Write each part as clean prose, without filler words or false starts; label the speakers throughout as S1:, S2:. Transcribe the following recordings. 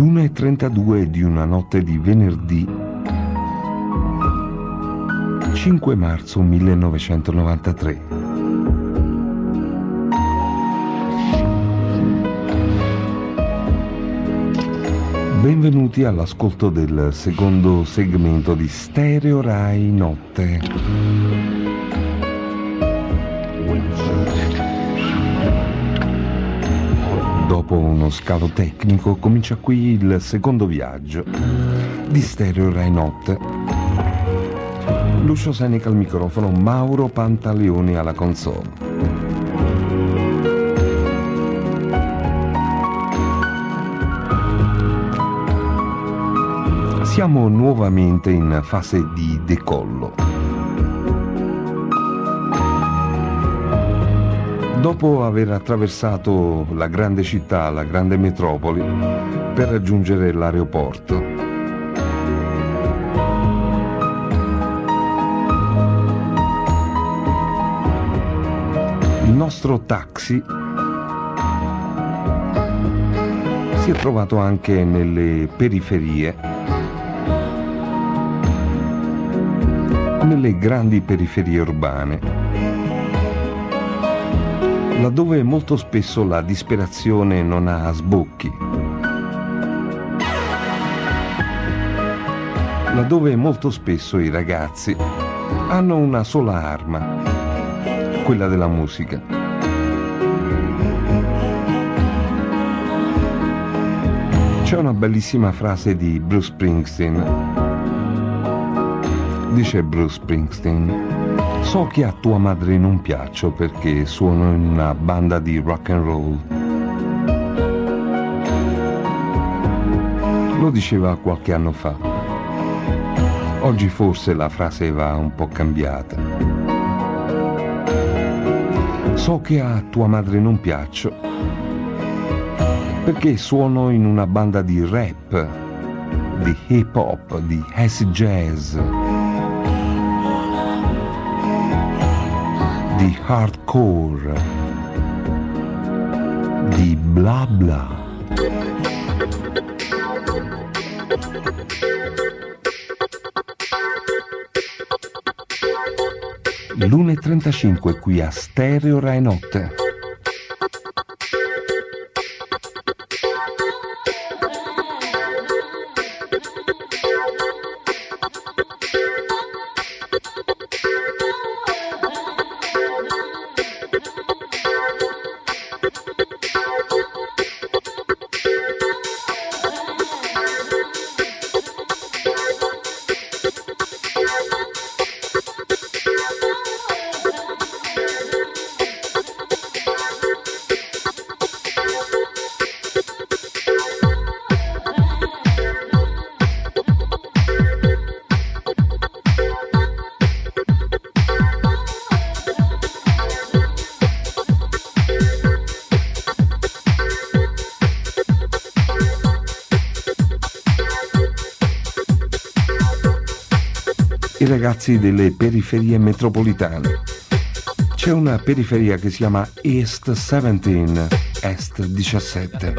S1: 1:32 di una notte di venerdì 5 marzo 1993. Benvenuti all'ascolto del secondo segmento di Stereo Rai Notte. Dopo uno scalo tecnico comincia qui il secondo viaggio di Stereo Rai Notte. Lucio Seneca al microfono, Mauro Pantaleoni alla console. Siamo nuovamente in fase di decollo. Dopo aver attraversato la grande città, la grande metropoli, per raggiungere l'aeroporto, il nostro taxi si è trovato anche nelle periferie, nelle grandi periferie urbane, laddove molto spesso la disperazione non ha sbocchi, laddove molto spesso i ragazzi hanno una sola arma, quella della musica. C'è una bellissima frase di Bruce Springsteen. Dice Bruce Springsteen: so che a tua madre non piaccio perché suono in una banda di rock and roll. Lo diceva qualche anno fa. Oggi forse la frase va un po' cambiata. So che a tua madre non piaccio perché suono in una banda di rap, di hip hop, di acid jazz, di hardcore, di bla bla. l'1:35 qui a Stereo Rai Notte. I ragazzi delle periferie metropolitane. C'è una periferia che si chiama East 17, Est 17.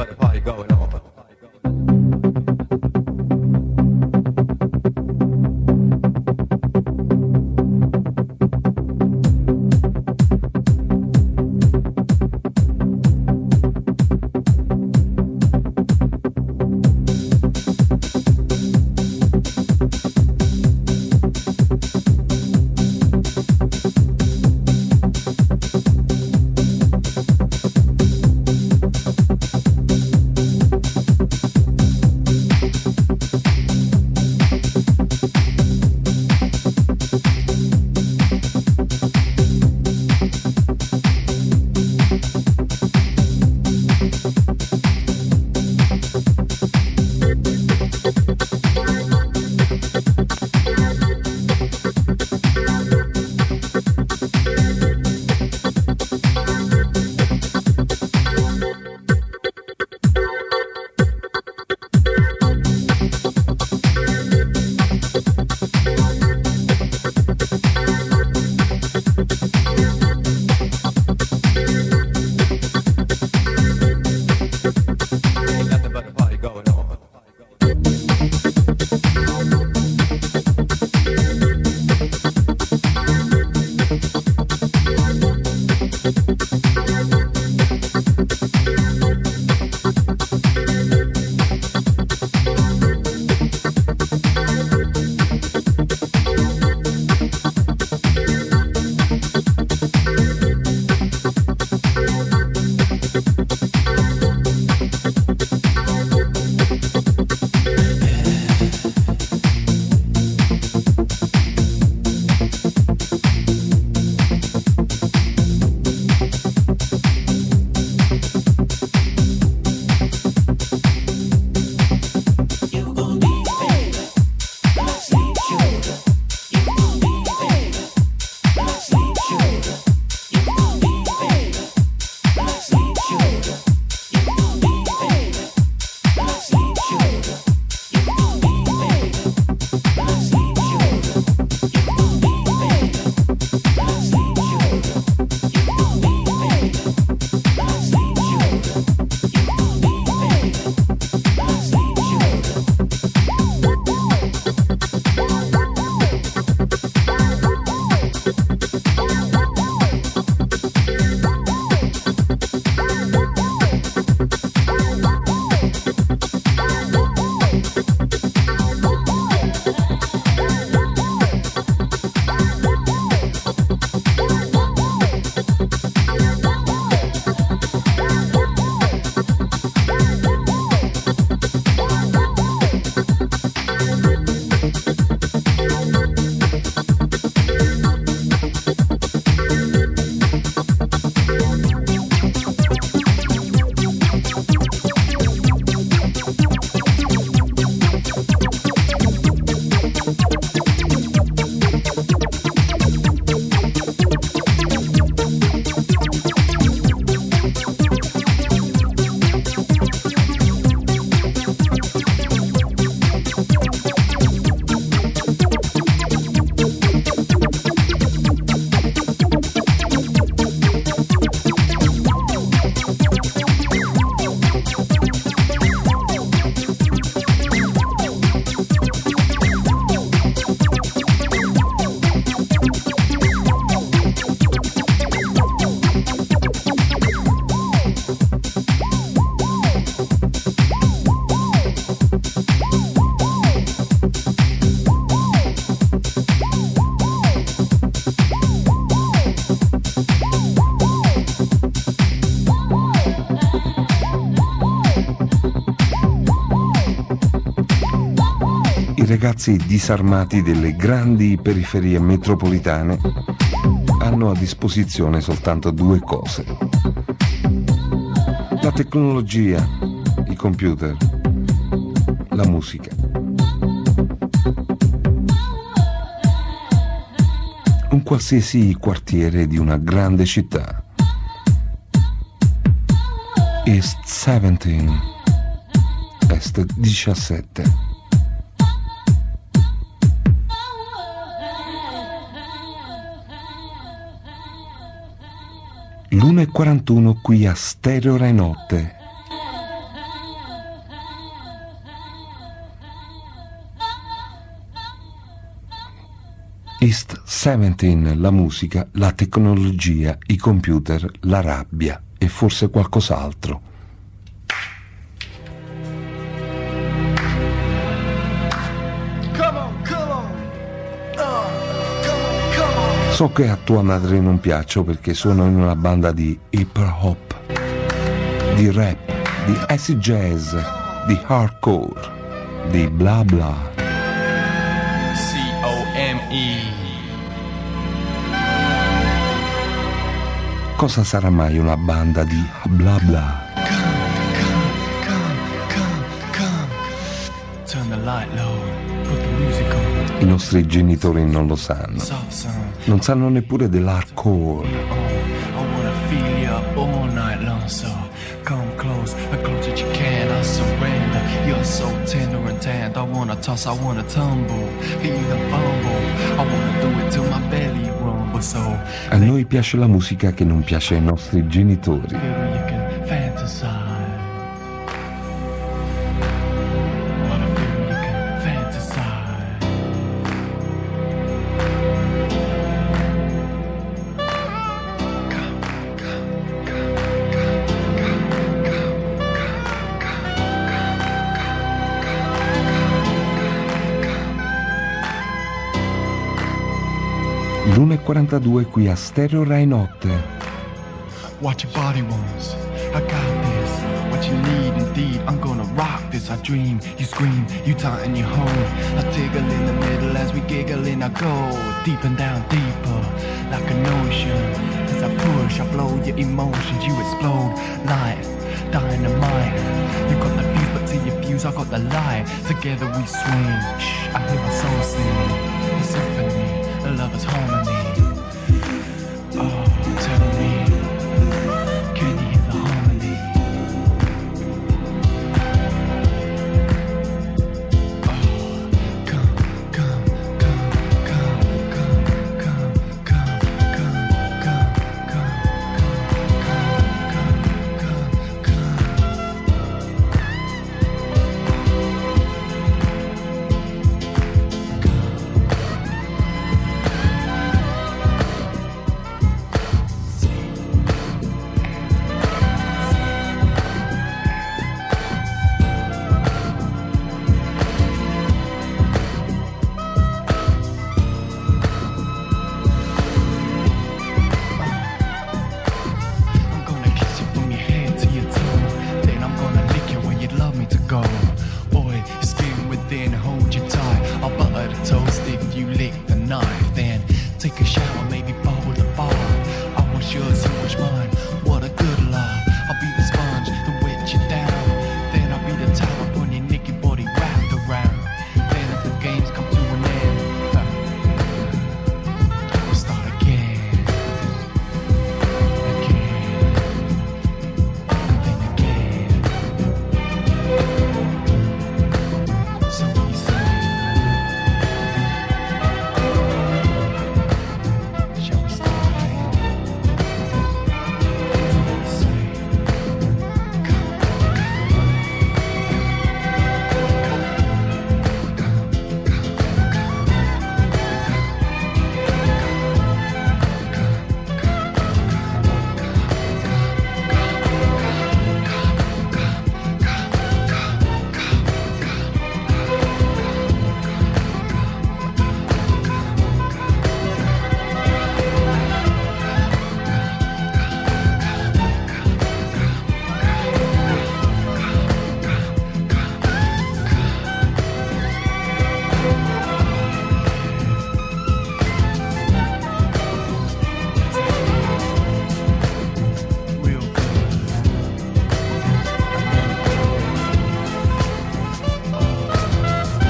S2: Ain't nothing but a party going on.
S1: I ragazzi disarmati delle grandi periferie metropolitane hanno a disposizione soltanto due cose: la tecnologia, i computer, la musica. Un qualsiasi quartiere di una grande città. East 17, Est 17. L'1:41 qui a Stereo Rai Notte. East 17, la musica, la tecnologia, i computer, la rabbia e forse qualcos'altro. So che a tua madre non piaccio perché sono in una banda di hip hop, di rap, di acid jazz, di hardcore, di bla bla. C-O-M-E. Cosa sarà mai una banda di bla bla? Turn the light low, put the music on. I nostri genitori non lo sanno. Non sanno neppure dell'hardcore. I wanna feel you all night long, so come close, as close as you can. I surrender. You're so tender and tanned. I wanna toss, I wanna tumble, feel the fumble. I wanna do it till my belly rumble. So a noi piace la musica che non piace ai nostri genitori. You can fantasize. L'1:42 qui a Stereo Rai Notte. What your body wants, I got this. What you need indeed, I'm gonna rock this. I dream, you scream, you tighten, you hold. I tickle in the middle as we giggle and I go deep and down deeper, like an ocean. As I push, I blow your emotions, you explode like dynamite. You got the fuse, but to your fuse I got the light. Together we swing, shh, I hear my soul sing. A symphony, a lover's harmony. Oh, tell me, can you hear the harmony? Oh, come, come, come, come, come, come, come, come, come, come, come.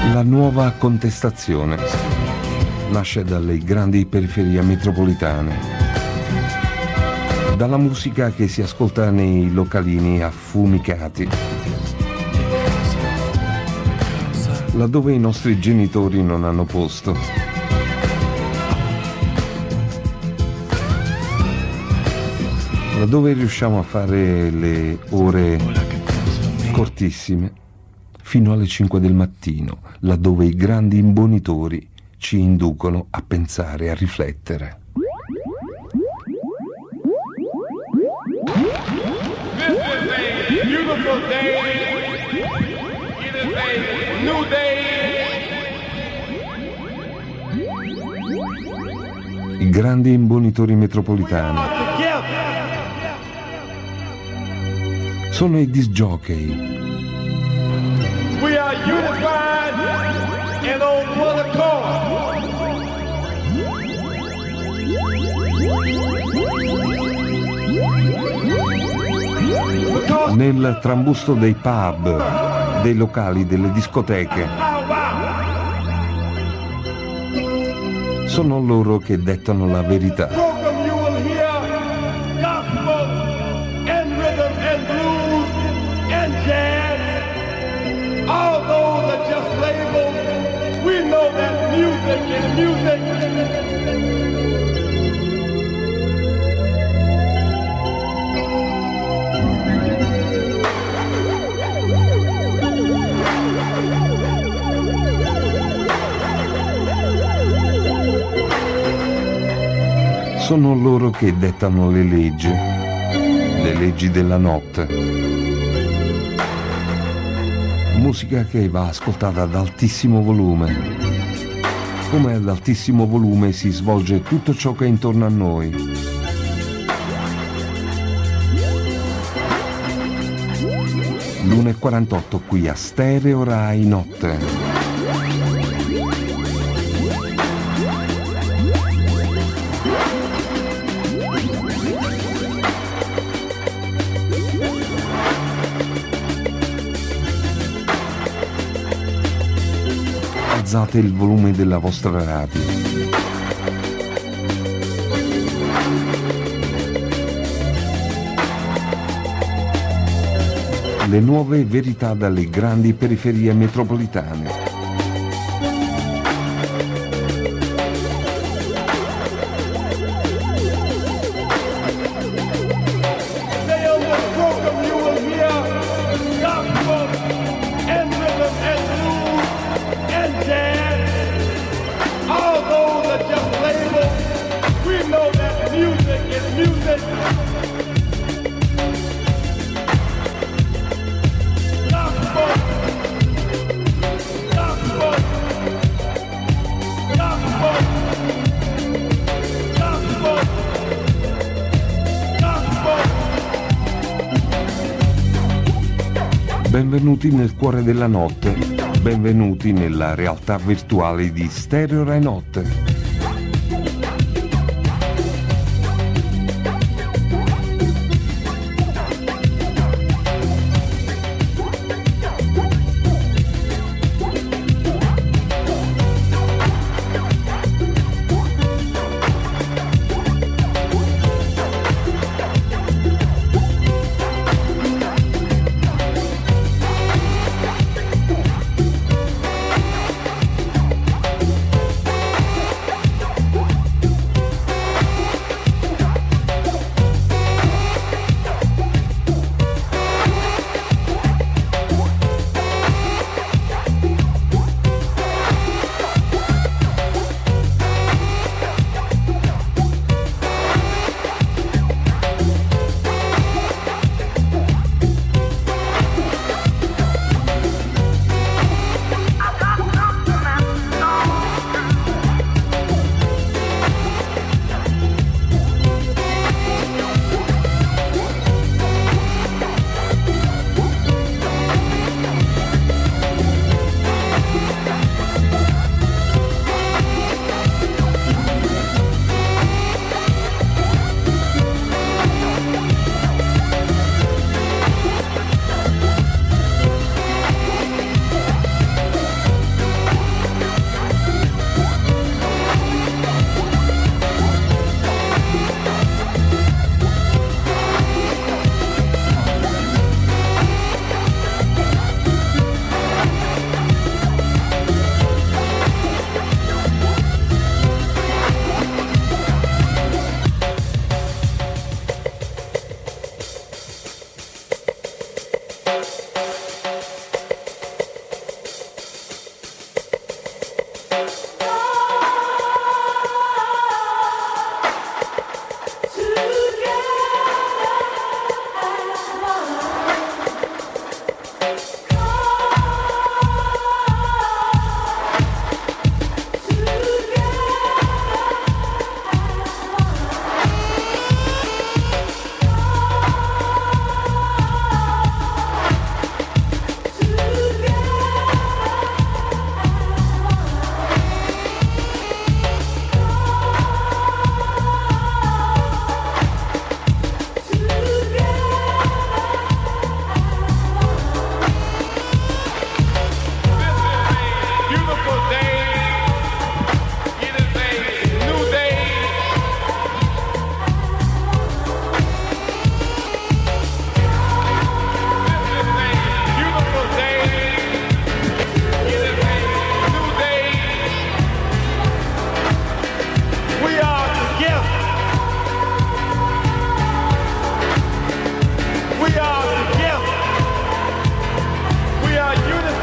S2: La nuova contestazione nasce dalle grandi periferie metropolitane, dalla musica che si ascolta nei localini affumicati, laddove i nostri genitori non hanno posto. Laddove riusciamo a fare le ore cortissime fino alle 5 del mattino, laddove i grandi imbonitori ci inducono a pensare, a riflettere.
S3: This is a beautiful day. It is a new day.
S2: I grandi imbonitori metropolitani sono i disc jockey.
S3: We are unified and on one accord.
S2: Nel trambusto dei pub, dei locali, delle discoteche. Sono loro che dettano la verità.
S3: Program you will hear gospel and rhythm and blues and jazz. All those are just labels. We know that music is music.
S2: Sono loro che dettano le leggi della notte. Musica che va ascoltata ad altissimo volume. Come ad altissimo volume si svolge tutto ciò che è intorno a noi. L'1:48 qui a Stereo Rai Notte. Alzate il volume della vostra radio. Le nuove verità dalle grandi periferie metropolitane. Benvenuti nel cuore della notte, benvenuti nella realtà virtuale di Stereo Rai Notte.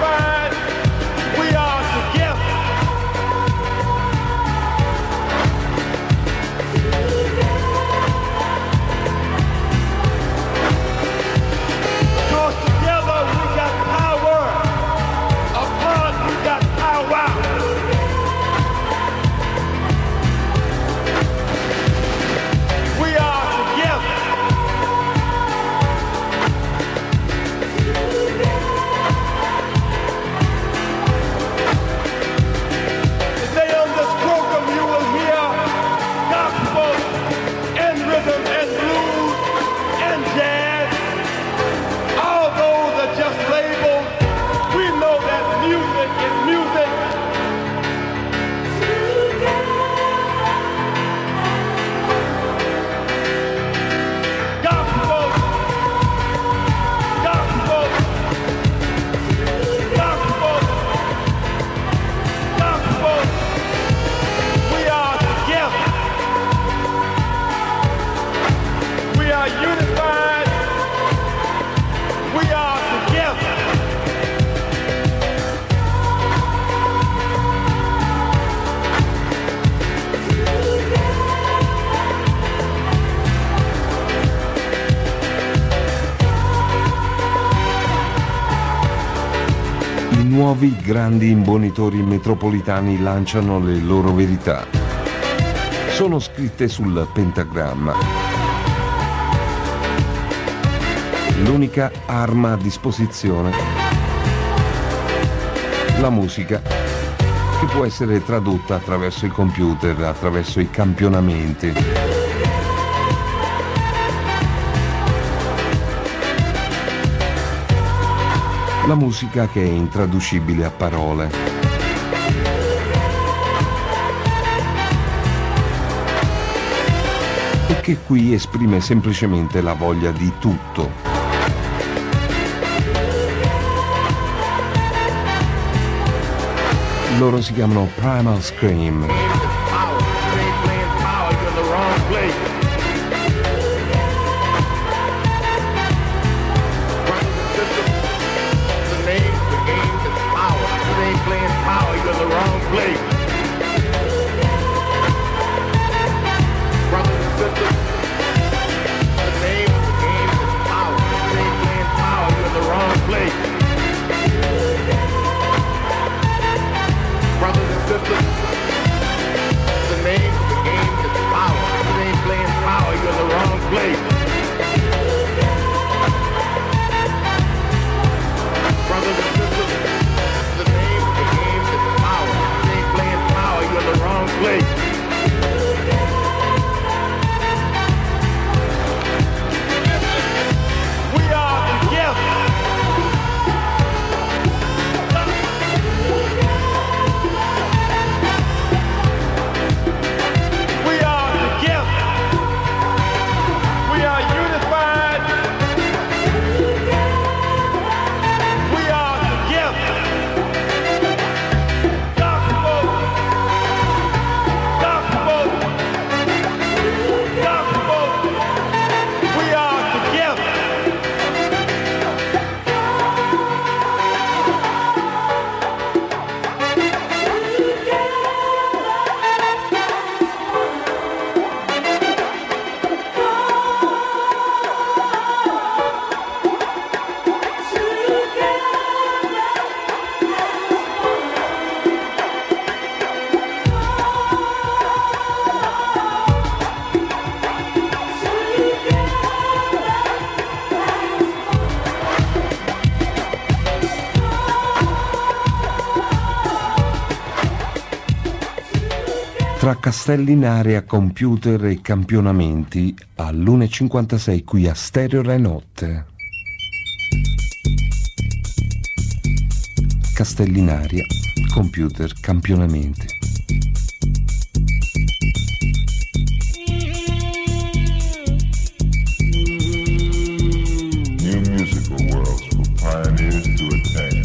S3: unified, we are together. Because together we got power. Apart we got power. We are together. Today on this program you will hear gospel and rhythm and blues and jazz. All those are just labels. We know that music is music. Gospel, gospel, gospel, gospel. We are together. We are unified. We are together.
S2: I nuovi grandi imbonitori metropolitani lanciano le loro verità. Sono scritte sul pentagramma. L'unica arma a disposizione. La musica, che può essere tradotta attraverso il computer, attraverso i campionamenti. La musica che è intraducibile a parole. E che qui esprime semplicemente la voglia di tutto. Loro si chiamano Primal Scream. Tra Castellinaria, computer e campionamenti all'1.56 qui a Stereo Rai Notte. Castellinaria, computer, campionamenti.
S4: New musical worlds for pioneers to attain.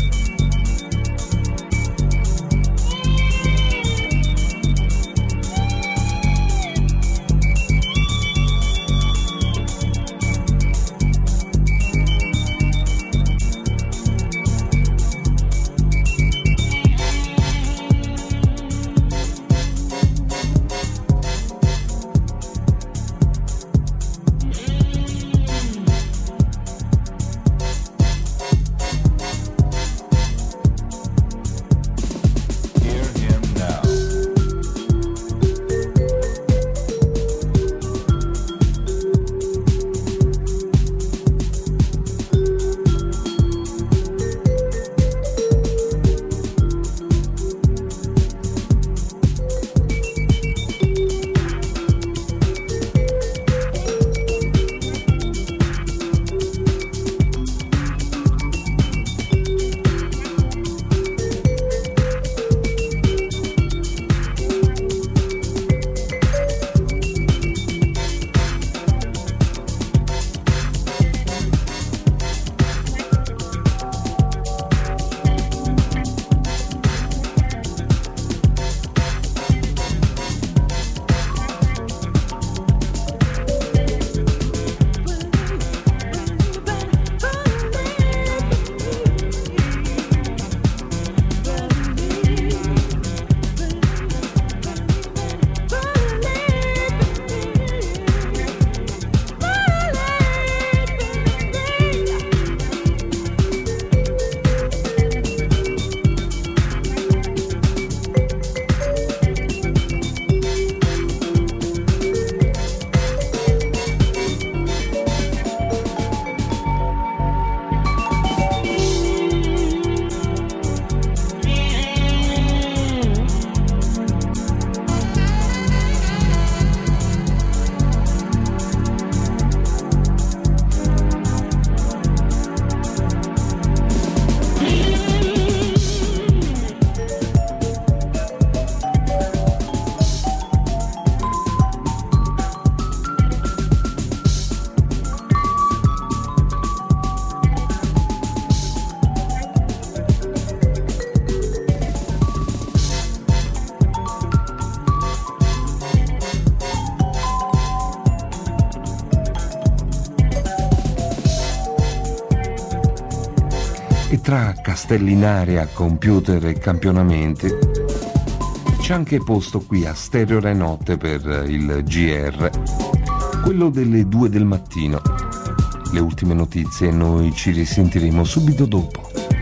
S2: tra castelli in aria, computer e campionamenti, c'è anche posto qui a Stereo Rai Notte per il GR, quello delle 2 del mattino. Le ultime notizie e noi ci risentiremo subito dopo.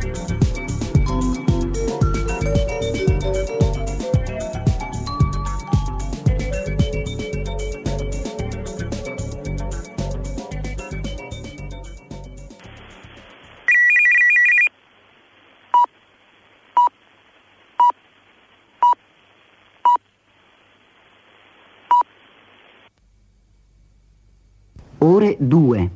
S5: Ore 2.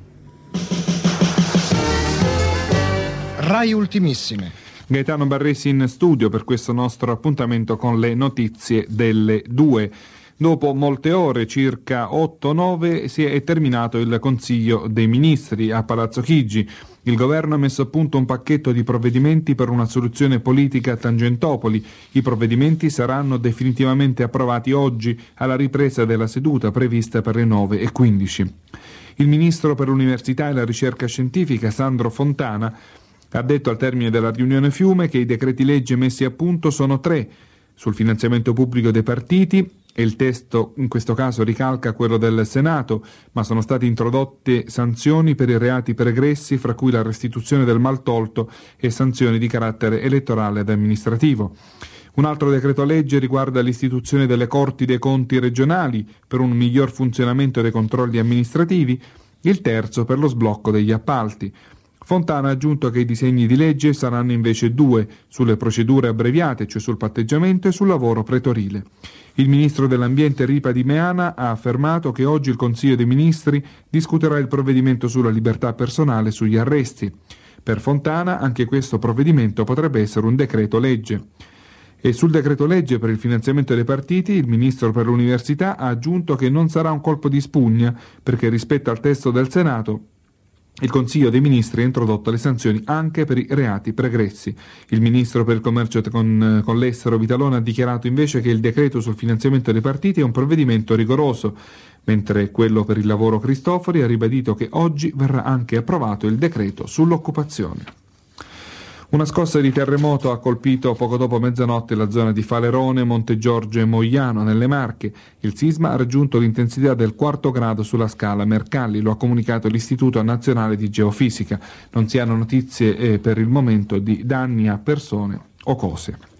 S6: Rai Ultimissime.
S7: Gaetano Barresi in studio per questo nostro appuntamento con le notizie delle 2. Dopo molte ore, circa 8-9, è terminato il Consiglio dei Ministri a Palazzo Chigi. Il governo ha messo a punto un pacchetto di provvedimenti per una soluzione politica a Tangentopoli. I provvedimenti saranno definitivamente approvati oggi alla ripresa della seduta prevista per le 9:15. Il ministro per l'Università e la Ricerca Scientifica, Sandro Fontana, ha detto al termine della riunione Fiume che i decreti legge messi a punto sono 3: sul finanziamento pubblico dei partiti, e il testo in questo caso ricalca quello del Senato, ma sono state introdotte sanzioni per i reati pregressi, fra cui la restituzione del maltolto e sanzioni di carattere elettorale ed amministrativo. Un altro decreto legge riguarda l'istituzione delle Corti dei Conti regionali per un miglior funzionamento dei controlli amministrativi, il terzo per lo sblocco degli appalti. Fontana ha aggiunto che i disegni di legge saranno invece 2, sulle procedure abbreviate, cioè sul patteggiamento, e sul lavoro pretorile. Il ministro dell'Ambiente Ripa Di Meana ha affermato che oggi il Consiglio dei Ministri discuterà il provvedimento sulla libertà personale e sugli arresti. Per Fontana anche questo provvedimento potrebbe essere un decreto legge. E sul decreto legge per il finanziamento dei partiti, il ministro per l'Università ha aggiunto che non sarà un colpo di spugna, perché rispetto al testo del Senato il Consiglio dei Ministri ha introdotto le sanzioni anche per i reati pregressi. Il ministro per il commercio con l'estero Vitalone ha dichiarato invece che il decreto sul finanziamento dei partiti è un provvedimento rigoroso, mentre quello per il lavoro Cristofori ha ribadito che oggi verrà anche approvato il decreto sull'occupazione. Una scossa di terremoto ha colpito poco dopo mezzanotte la zona di Falerone, Montegiorgio e Mogliano, nelle Marche. Il sisma ha raggiunto l'intensità del 4° grado sulla scala Mercalli, lo ha comunicato l'Istituto Nazionale di Geofisica. Non si hanno notizie per il momento di danni a persone o cose.